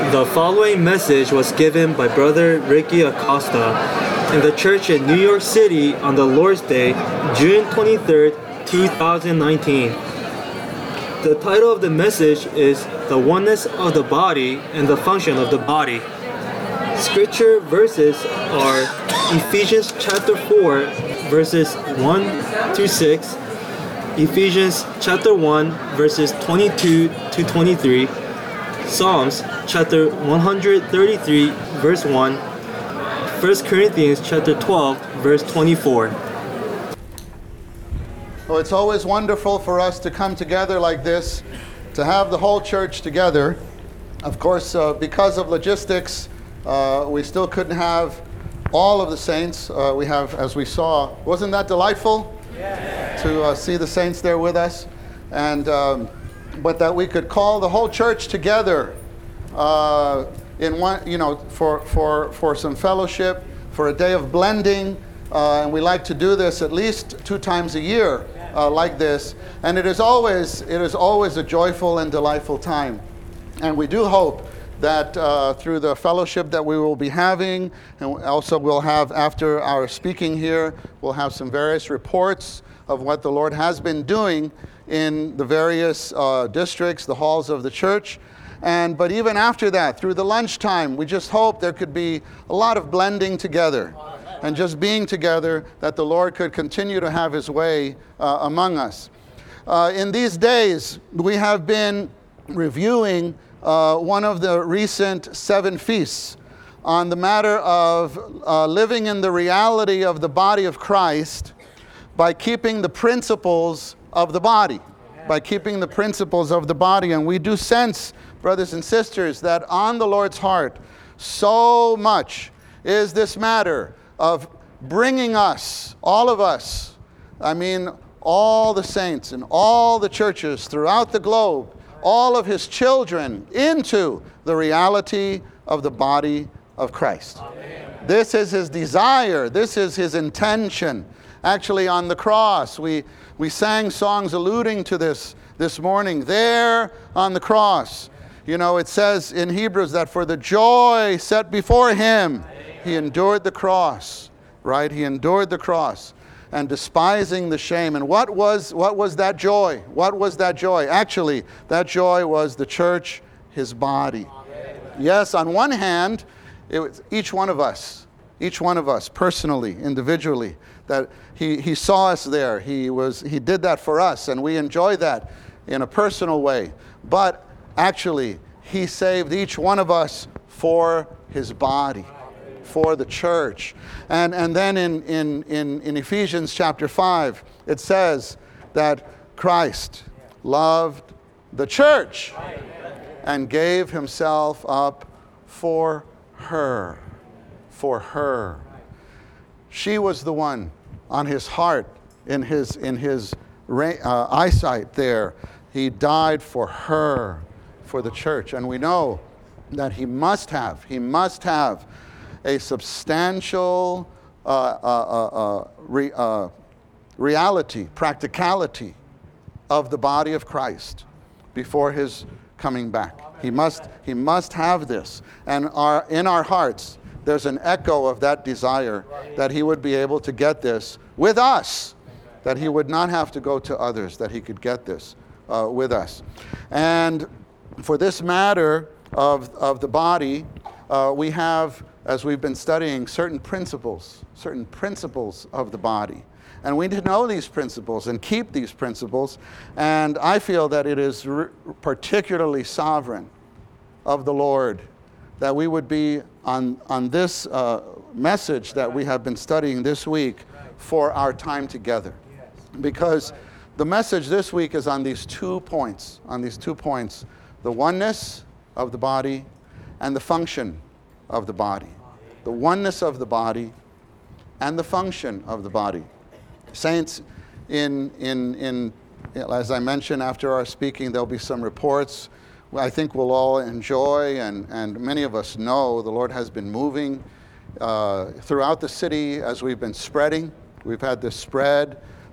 The following message was given by Brother Ricky Acosta in the church in New York City on the Lord's Day, June 23rd, 2019. The title of the message is The Oneness of the Body and the Function of the Body. Scripture verses are Ephesians chapter 4, verses 1 to 6, Ephesians chapter 1, verses 22 to 23, Psalms chapter 133, verse 1, 1 Corinthians chapter 12, verse 24. So it's always wonderful for us to come together like this, to have the whole church together. Of course, because of logistics, we still couldn't have all of the saints. We have, as we saw, wasn't that delightful? Yeah. To see the saints there with us, and but that we could call the whole church together in one, for some fellowship, for a day of blending, and we like to do this at least 2 times a year, like this. And it is always a joyful and delightful time, and we do hope that through the fellowship that we will be having, and also we'll have after our speaking here, we'll have some various reports of what the Lord has been doing in the various districts, the halls of the church. But even after that, through the lunchtime, we just hope there could be a lot of blending together and just being together, that the Lord could continue to have His way among us. In these days, we have been reviewing one of the recent 7 feasts on the matter of living in the reality of the body of Christ by keeping the principles of the body. By keeping the principles of the body. And we do sense, brothers and sisters, that on the Lord's heart, so much is this matter of bringing us, all of us, all the saints and all the churches throughout the globe, all of His children, into the reality of the body of Christ. Amen. This is His desire. This is His intention. Actually, on the cross, we sang songs alluding to this morning. There on the cross, it says in Hebrews that for the joy set before Him, He endured the cross, right? He endured the cross, and despising the shame. And what was that joy? What was that joy? Actually, that joy was the church, His body. Amen. Yes, on one hand, it was each one of us personally, individually, that he saw us there. He did that for us, and we enjoy that in a personal way. But actually, He saved each one of us for His body, for the church. And then in Ephesians chapter 5, it says that Christ loved the church and gave Himself up for her. For her. She was the one on His heart, in his eyesight there. He died for her, for the church. And we know that He must have a substantial reality, practicality of the body of Christ before His coming back. He must have this. And in our hearts, there's an echo of that desire that He would be able to get this with us, that He would not have to go to others, that He could get this with us. And for this matter of the body, we have, as we've been studying, certain principles of the body. And we need to know these principles and keep these principles. And I feel that it is particularly sovereign of the Lord that we would be on this message that we have been studying this week for our time together. Because the message this week is on these 2 points, the oneness of the body and the function of the body. The oneness of the body and the function of the body. Saints, as I mentioned, after our speaking, there'll be some reports I think we'll all enjoy, and many of us know the Lord has been moving throughout the city as we've been spreading. We've had this spread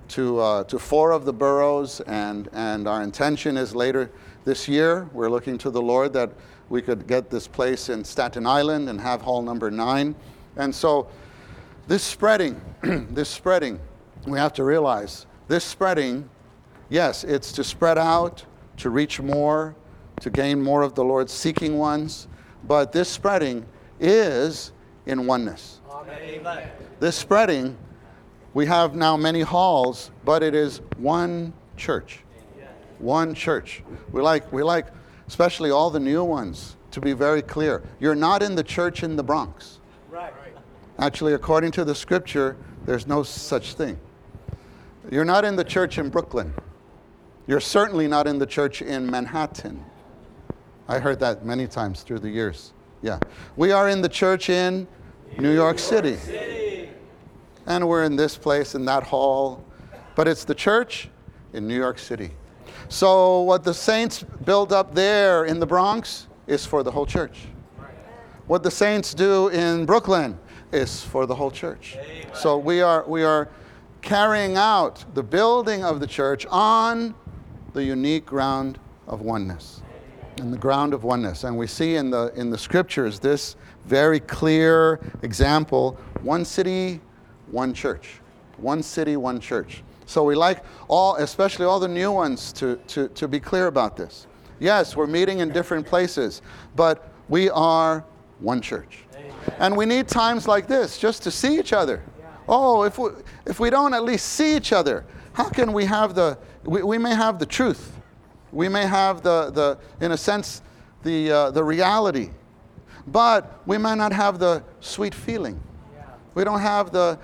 to 4 of the boroughs, and our intention is later this year, we're looking to the Lord that we could get this place in Staten Island and have hall number 9. And so this spreading, we have to realize, this spreading, yes, it's to spread out, to reach more, to gain more of the Lord's seeking ones, but this spreading is in oneness. Amen. This spreading, we have now many halls, but it is one church. One church. We like, especially all the new ones, to be very clear. You're not in the church in the Bronx. Right. Actually, according to the scripture, there's no such thing. You're not in the church in Brooklyn. You're certainly not in the church in Manhattan. I heard that many times through the years. Yeah. We are in the church in New York City. And we're in this place, in that hall. But it's the church in New York City. So what the saints build up there in the Bronx is for the whole church. What the saints do in Brooklyn is for the whole church. So we are carrying out the building of the church on the unique ground of oneness. In the ground of oneness. And we see in the scriptures this very clear example: one city, one church. One city, one church. So we like all, especially all the new ones, to be clear about this. Yes, we're meeting in different places, but we are one church. Amen. And we need times like this just to see each other. Yeah. Oh, if we don't at least see each other, how can we have we may have the truth. We may have the in a sense, the reality. But we might not have the sweet feeling. Yeah. We don't have the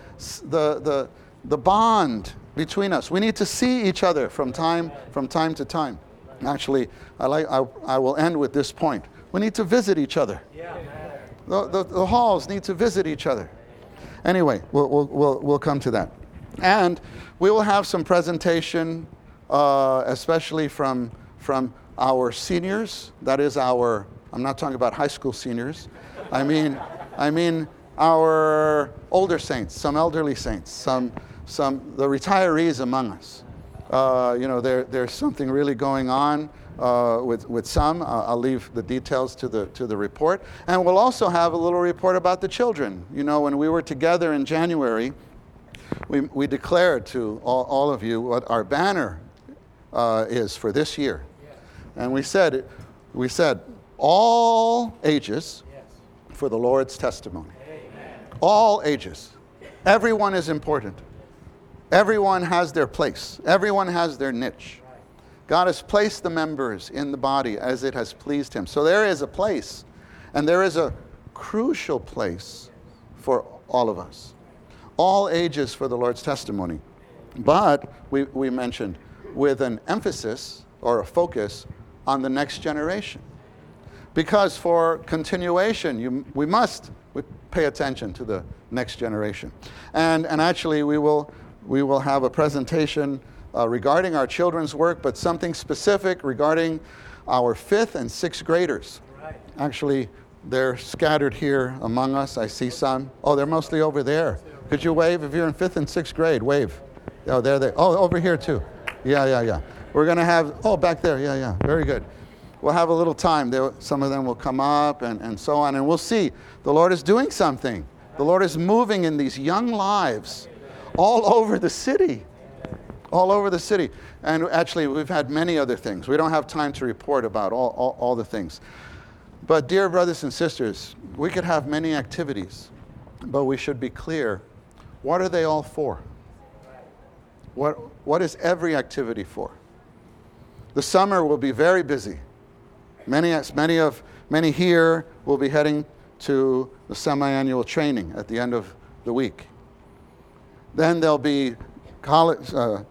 bond between us. We need to see each other from time to time. Actually, I will end with this point. We need to visit each other. Yeah. The halls need to visit each other. Anyway, we'll come to that. And we will have some presentation, especially from our seniors. That is I'm not talking about high school seniors. I mean our older saints, some elderly saints, the retirees among us. There's something really going on with some. I'll leave the details to the report. And we'll also have a little report about the children. When we were together in January, we declared to all of you what our banner is for this year. And we said all ages for the Lord's testimony. Amen. All ages. Everyone is important. Everyone has their place. Everyone has their niche. God has placed the members in the body as it has pleased him. So there is a place, and there is a crucial place for all of us. All ages for the Lord's testimony. But we mentioned with an emphasis or a focus on the next generation. Because for continuation, we pay attention to the next generation. And actually we will have a presentation regarding our children's work, but something specific regarding our 5th and 6th graders. Right. Actually, they're scattered here among us. I see some. Oh, they're mostly over there. Could you wave if you're in 5th and 6th grade? Wave. Oh, there they. Oh, over here too. Yeah. We're going to have, back there. Yeah. Very good. We'll have a little time. Some of them will come up and so on. And we'll see. The Lord is doing something. The Lord is moving in these young lives all over the city. All over the city. And actually, we've had many other things. We don't have time to report about all the things. But dear brothers and sisters, we could have many activities, but we should be clear. What are they all for? What is every activity for? The summer will be very busy. Many here will be heading to the semi-annual training at the end of the week. Then there'll be college,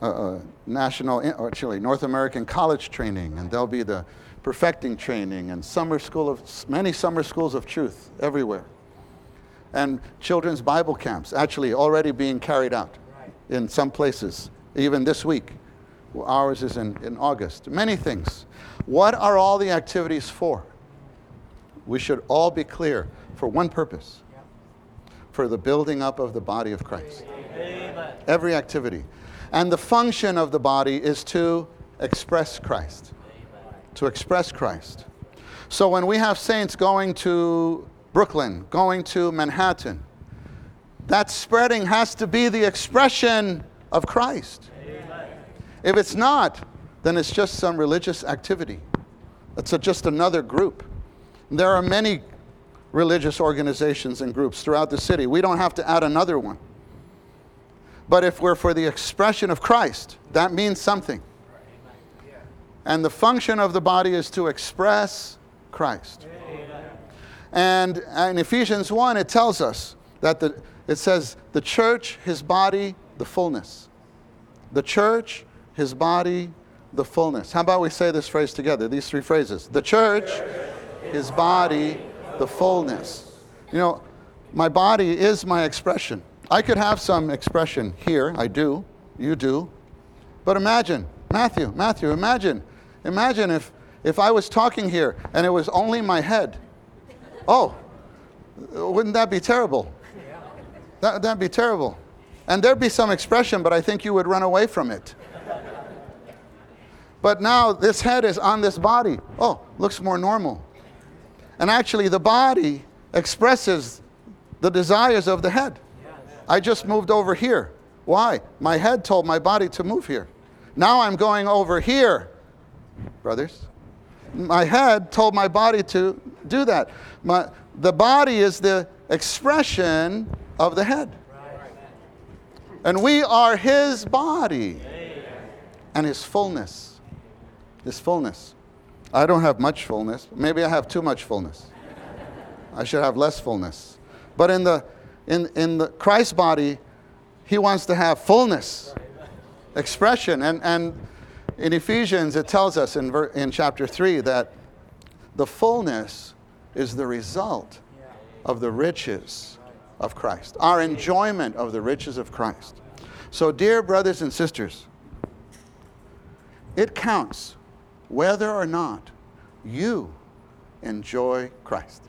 North American college training, and there'll be the perfecting training and many summer schools of truth everywhere. And children's Bible camps actually already being carried out in some places, even this week. Ours is in August. Many things. What are all the activities for? We should all be clear for one purpose. For the building up of the body of Christ. Amen. Every activity. And the function of the body is to express Christ. To express Christ. So when we have saints going to Brooklyn, going to Manhattan, that spreading has to be the expression of Christ. Amen. If it's not, then it's just some religious activity. It's just another group. There are many religious organizations and groups throughout the city. We don't have to add another one. But if we're for the expression of Christ, that means something. And the function of the body is to express Christ. And in Ephesians 1, it tells us that it says, the church, his body, the fullness. The church, his body, the fullness. How about we say this phrase together, these three phrases? The church, his body, the fullness. You know, my body is my expression. I could have some expression here. I do. You do. But imagine, Matthew, imagine if I was talking here and it was only my head. Oh, wouldn't that be terrible? That'd be terrible. And there'd be some expression, but I think you would run away from it. But now this head is on this body. Oh, looks more normal. And actually the body expresses the desires of the head. I just moved over here. Why? My head told my body to move here. Now I'm going over here, brothers. My head told my body to do that. The body is the expression of the head. And we are his body and his fullness. His fullness. I don't have much fullness. Maybe I have too much fullness. I should have less fullness. But in the Christ body, he wants to have fullness, expression. And in Ephesians, it tells us in chapter 3 that the fullness is the result of the riches of Christ, our enjoyment of the riches of Christ. So, dear brothers and sisters, it counts whether or not you enjoy Christ.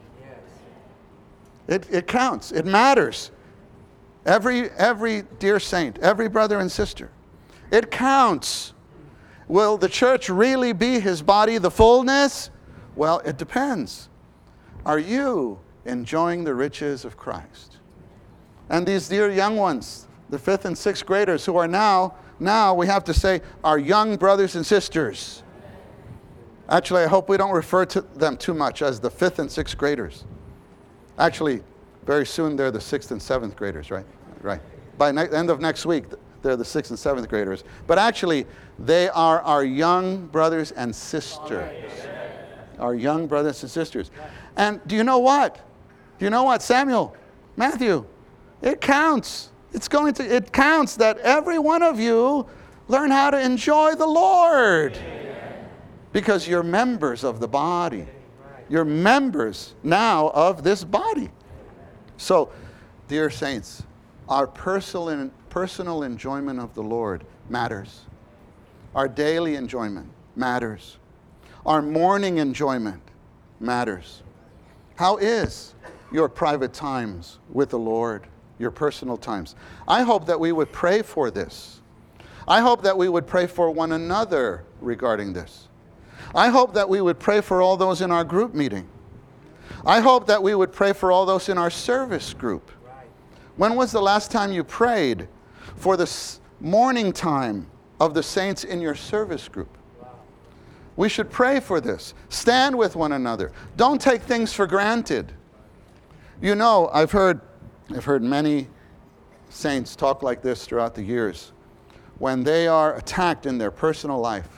It counts. It matters. Every dear saint, every brother and sister. It counts. Will the church really be his body, the fullness? Well, it depends. Are you enjoying the riches of Christ? And these dear young ones, the 5th and 6th graders who are now we have to say, our young brothers and sisters. Actually, I hope we don't refer to them too much as the 5th and 6th graders. Actually, very soon they're the 6th and 7th graders, right? Right. By end of next week, they're the 6th and 7th graders. But actually, they are our young brothers and sisters. Our young brothers and sisters. And do you know what? Samuel, Matthew, it counts. It counts that every one of you learn how to enjoy the Lord. Because you're members of the body. You're members now of this body. So, dear saints, our personal enjoyment of the Lord matters. Our daily enjoyment matters. Our morning enjoyment matters. How is your private times with the Lord, your personal times? I hope that we would pray for this. I hope that we would pray for one another regarding this. I hope that we would pray for all those in our group meeting. I hope that we would pray for all those in our service group. When was the last time you prayed for the morning time of the saints in your service group? We should pray for this. Stand with one another. Don't take things for granted. You know, I've heard many saints talk like this throughout the years. When they are attacked in their personal life,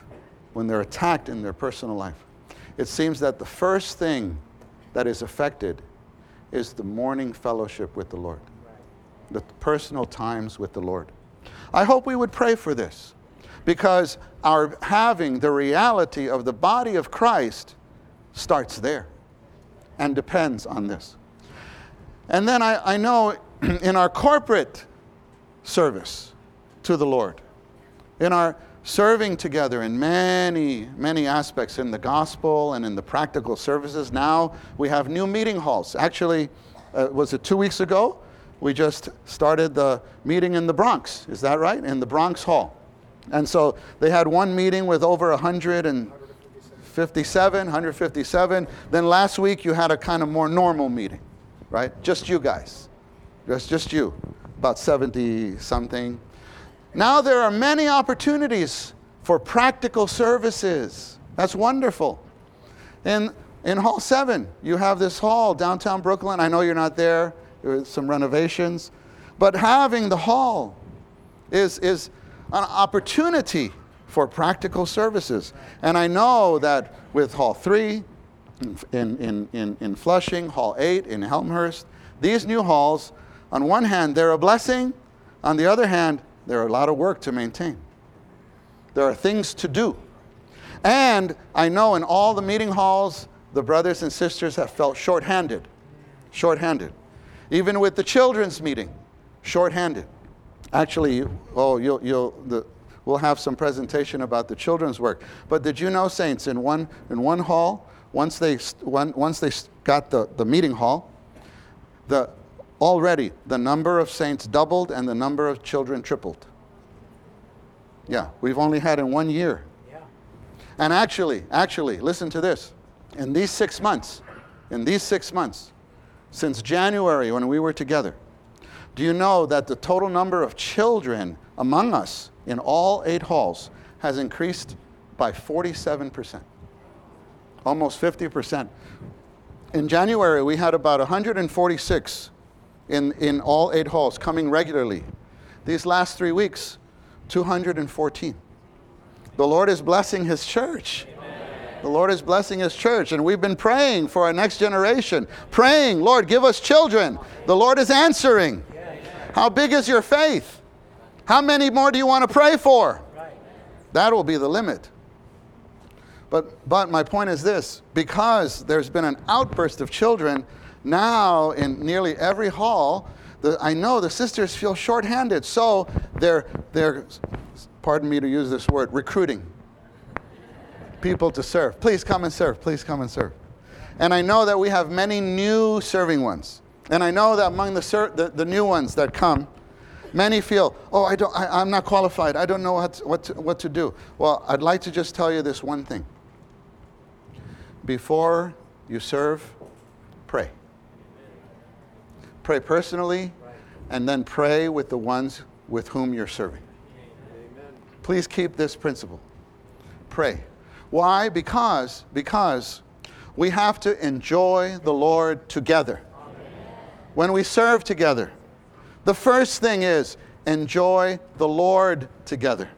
it seems that the first thing that is affected is the morning fellowship with the Lord, the personal times with the Lord. I hope we would pray for this, because our having the reality of the body of Christ starts there and depends on this. And then I know in our corporate service to the Lord, in our serving together in many, many aspects in the gospel and in the practical services. Now we have new meeting halls. Actually, was it 2 weeks ago? We just started the meeting in the Bronx. Is that right? In the Bronx Hall. And so they had one meeting with over 157. Then last week you had a kind of more normal meeting, right? Just you guys. Just you. About 70 something. Now there are many opportunities for practical services. That's wonderful. In Hall 7, you have this hall, downtown Brooklyn. I know you're not there. There are some renovations. But having the hall is an opportunity for practical services. And I know that with Hall 3 in Flushing, Hall 8 in Elmhurst, these new halls, on one hand, they're a blessing. On the other hand, they're a lot of work to maintain. There are things to do. And I know in all the meeting halls, the brothers and sisters have felt short-handed. Short-handed. Even with the children's meeting, short-handed. Actually, we'll have some presentation about the children's work. But did you know, saints, in one hall, once they got the meeting hall, already the number of saints doubled and the number of children tripled. Yeah, we've only had in 1 year. Yeah. And actually, listen to this. In these 6 months, since January when we were together, do you know that the total number of children among us in all 8 halls has increased by 47%, almost 50%. In January, we had about 146 in all 8 halls coming regularly. These last 3 weeks, 214. The Lord is blessing His church. The Lord is blessing His church, and we've been praying for our next generation. Praying, Lord, give us children. The Lord is answering. How big is your faith? How many more do you want to pray for? That will be the limit. But my point is this, because there's been an outburst of children, now in nearly every hall, I know the sisters feel short-handed, so they're, pardon me to use this word, recruiting people to serve. Please come and serve. Please come and serve. And I know that we have many new serving ones. And I know that among the new ones that come, many feel, I'm not qualified. I don't know what to do. Well, I'd like to just tell you this one thing. Before you serve, pray. Pray personally, and then pray with the ones with whom you're serving. Please keep this principle. Pray. Why? Because we have to enjoy the Lord together. When we serve together, the first thing is enjoy the Lord together.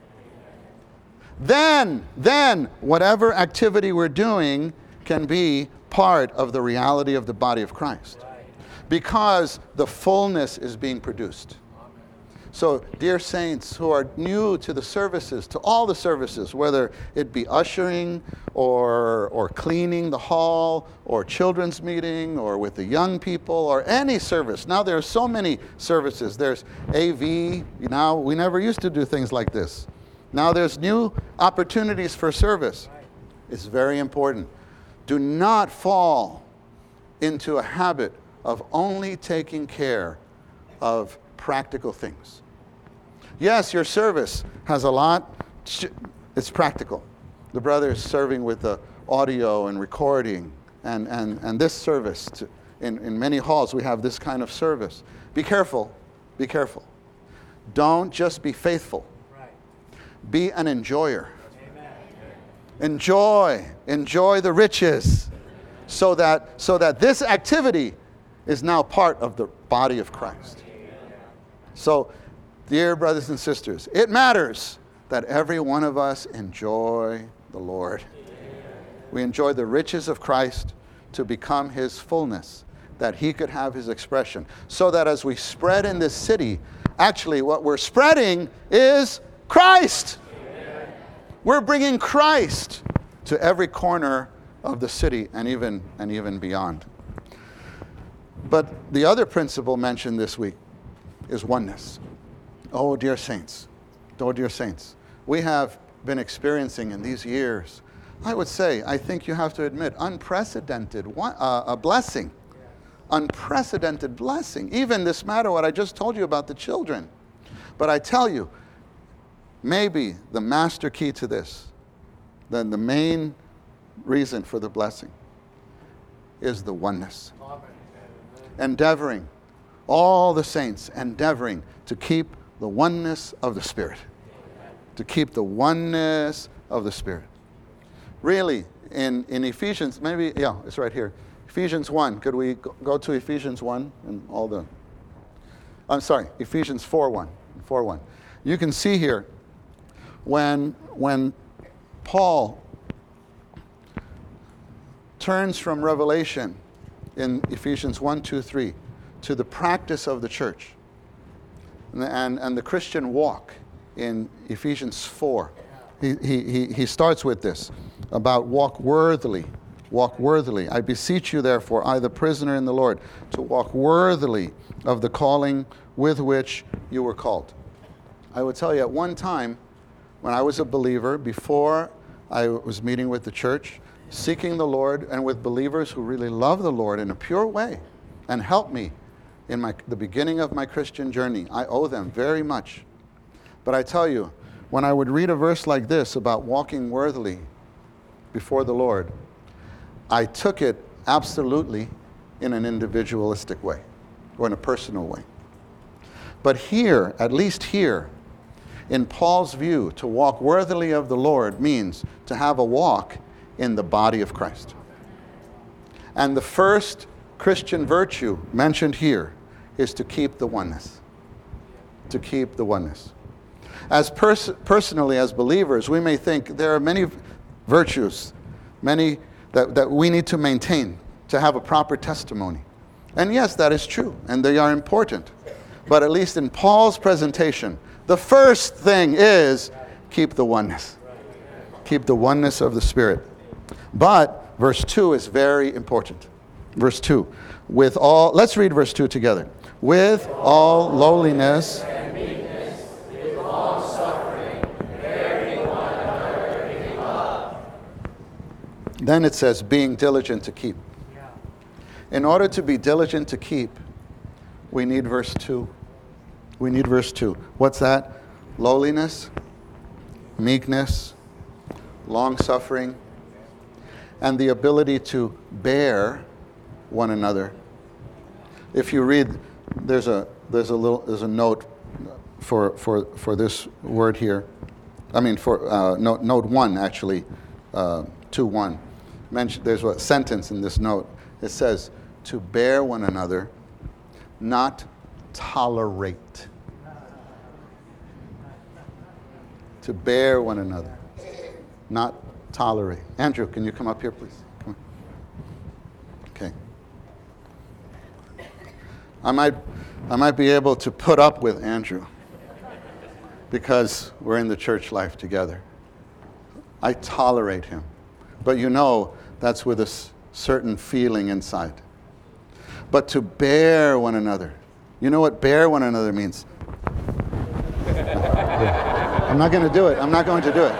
Then whatever activity we're doing can be part of the reality of the body of Christ. Because the fullness is being produced. So, dear saints who are new to the services, to all the services, whether it be ushering or cleaning the hall or children's meeting or with the young people or any service. Now there are so many services. There's AV. Now we never used to do things like this. Now there's new opportunities for service. It's very important. Do not fall into a habit of only taking care of practical things. Yes, your service has a lot. It's practical. The brother is serving with the audio and recording and this service. In many halls we have this kind of service. Be careful. Be careful. Don't just be faithful. Be an enjoyer. Enjoy the riches so that this activity is now part of the body of Christ. So, dear brothers and sisters, it matters that every one of us enjoy the Lord. We enjoy the riches of Christ to become His fullness, that He could have His expression. So that as we spread in this city, actually what we're spreading is Christ. We're bringing Christ to every corner of the city and even beyond. But the other principle mentioned this week is oneness. Oh, dear saints. Oh, dear saints. We have been experiencing in these years, I think you have to admit, unprecedented blessing. Unprecedented blessing. Even this matter, what I just told you about the children. But I tell you, maybe the master key to this, then the main reason for the blessing is the oneness. Endeavoring, all the saints endeavoring to keep the oneness of the Spirit. To keep the oneness of the Spirit. Really, in Ephesians, maybe, yeah, it's right here. Ephesians 1. Could we go to Ephesians 1 and all the... I'm sorry, Ephesians 4:1. 4:1. You can see here when Paul turns from revelation in Ephesians 1, 2, 3 to the practice of the church and the Christian walk in Ephesians 4. He starts with this about walk worthily. Walk worthily. I beseech you, therefore, I, the prisoner in the Lord, to walk worthily of the calling with which you were called. I will tell you, at one time, when I was a believer, before I was meeting with the church, seeking the Lord, and with believers who really love the Lord in a pure way and helped me in the beginning of my Christian journey, I owe them very much. But I tell you, when I would read a verse like this about walking worthily before the Lord, I took it absolutely in an individualistic way or in a personal way. But here, at least here, in Paul's view, to walk worthily of the Lord means to have a walk in the body of Christ. And the first Christian virtue mentioned here is to keep the oneness. To keep the oneness. As personally, as believers, we may think there are many virtues, many that we need to maintain to have a proper testimony. And yes, that is true, and they are important. But at least in Paul's presentation, the first thing is keep the oneness. Keep the oneness of the Spirit. But verse 2 is very important. Verse 2. Let's read verse 2 together. With all lowliness and meekness, with long suffering, bearing one another in love. Then it says, being diligent to keep. In order to be diligent to keep, we need verse 2. We need verse 2. What's that? Lowliness, meekness, long-suffering, and the ability to bear one another. If you read, there's a note for this word here. I mean, for note 1 actually, 2:1. There's a sentence in this note. It says, to bear one another, not tolerate. To bear one another, not tolerate. Andrew, can you come up here, please? Come on. Okay. I might be able to put up with Andrew because we're in the church life together. I tolerate him. But you know that's with a certain feeling inside. But to bear one another. You know what bear one another means? I'm not going to do it. I'm not going to do it.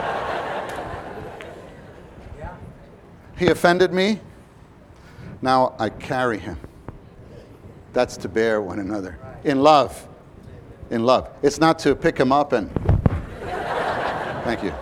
He offended me. Now I carry him. That's to bear one another. In love. In love. It's not to pick him up and... Thank you.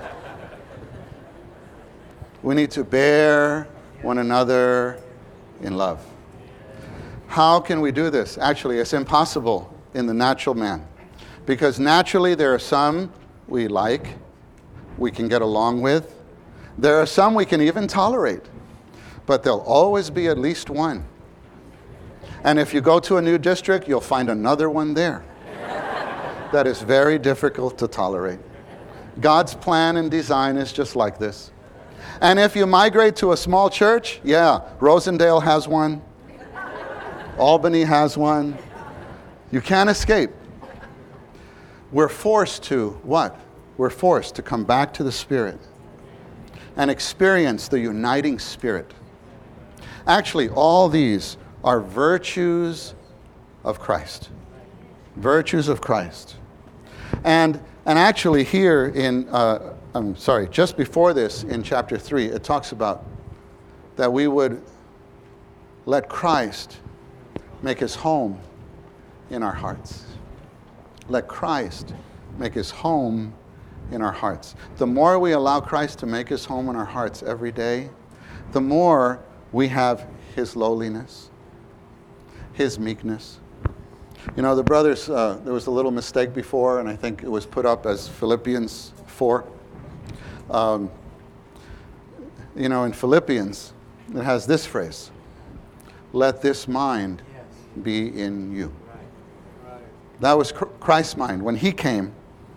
We need to bear one another in love. How can we do this? Actually, it's impossible in the natural man. Because naturally there are some we like, we can get along with. There are some we can even tolerate. But there'll always be at least one. And if you go to a new district, you'll find another one there. That is very difficult to tolerate. God's plan and design is just like this. And if you migrate to a small church, yeah, Rosendale has one. Albany has one. You can't escape. We're forced to what? We're forced to come back to the Spirit and experience the uniting Spirit. Actually, all these are virtues of Christ. Virtues of Christ. And actually here in, just before this in chapter 3, it talks about that we would let Christ make his home in our hearts. Let Christ make his home in our hearts. The more we allow Christ to make his home in our hearts every day, the more we have his lowliness, his meekness. You know, the brothers, there was a little mistake before, and I think it was put up as Philippians 4. You know, in Philippians, it has this phrase, let this mind be in you. That was Christ's mind. When he came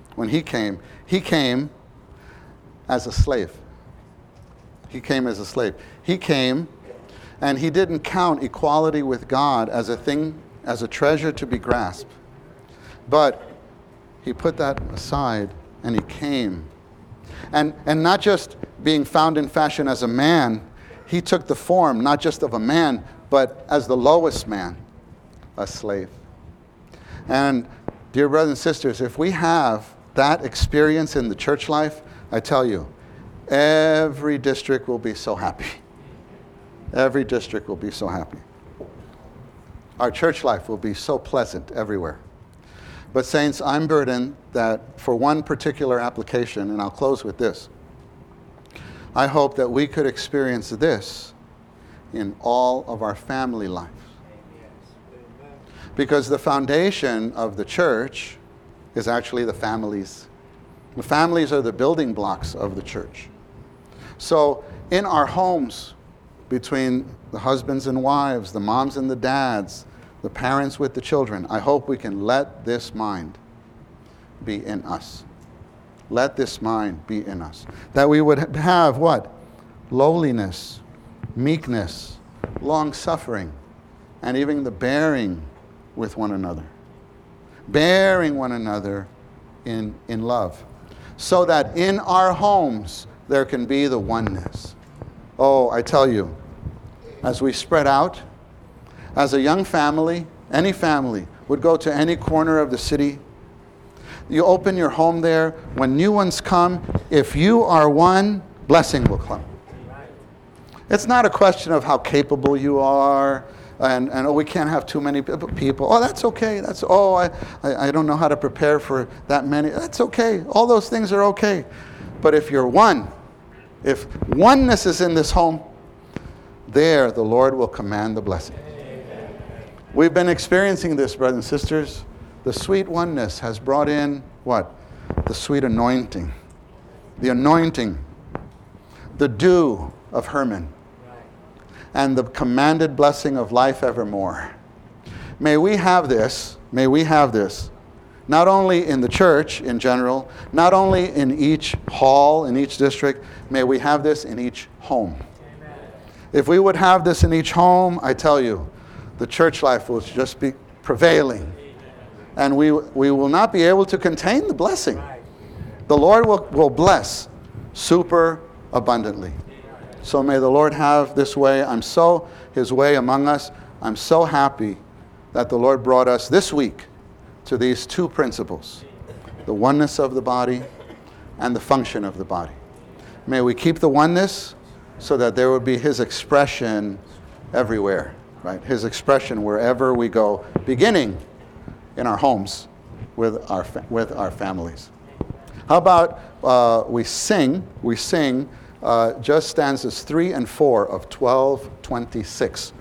as a slave. He came as a slave. He came, and he didn't count equality with God as a thing, as a treasure to be grasped. But he put that aside, and he came. And not just being found in fashion as a man, he took the form not just of a man, but as the lowest man, a slave. And dear brothers and sisters, if we have that experience in the church life, I tell you, every district will be so happy. Every district will be so happy. Our church life will be so pleasant everywhere. But saints, I'm burdened that for one particular application, and I'll close with this, I hope that we could experience this in all of our family life. Because the foundation of the church is actually the families. The families are the building blocks of the church. So in our homes, between the husbands and wives, the moms and the dads, the parents with the children, I hope we can let this mind be in us. Let this mind be in us. That we would have what? Lowliness, meekness, long-suffering, and even the bearing with one another. Bearing one another in love. So that in our homes there can be the oneness. Oh, I tell you, as we spread out, as a young family, any family would go to any corner of the city. You open your home there. When new ones come, if you are one, blessing will come. It's not a question of how capable you are, and oh, we can't have too many people. Oh, that's okay. I don't know how to prepare for that many. That's okay. All those things are okay. But if you're one, if oneness is in this home, there the Lord will command the blessing. We've been experiencing this, brothers and sisters. The sweet oneness has brought in what? The sweet anointing. The anointing. The dew of Hermon. And the commanded blessing of life evermore. May we have this, not only in the church in general, not only in each hall, in each district, may we have this in each home. Amen. If we would have this in each home, I tell you, the church life will just be prevailing. And we will not be able to contain the blessing. The Lord will bless super abundantly. So may the Lord have this way. His way among us. I'm so happy that the Lord brought us this week to these two principles. The oneness of the body and the function of the body. May we keep the oneness so that there would be his expression everywhere. Right? His expression wherever we go, beginning in our homes with our families. How about we sing just stanzas 3 and 4 of 1226.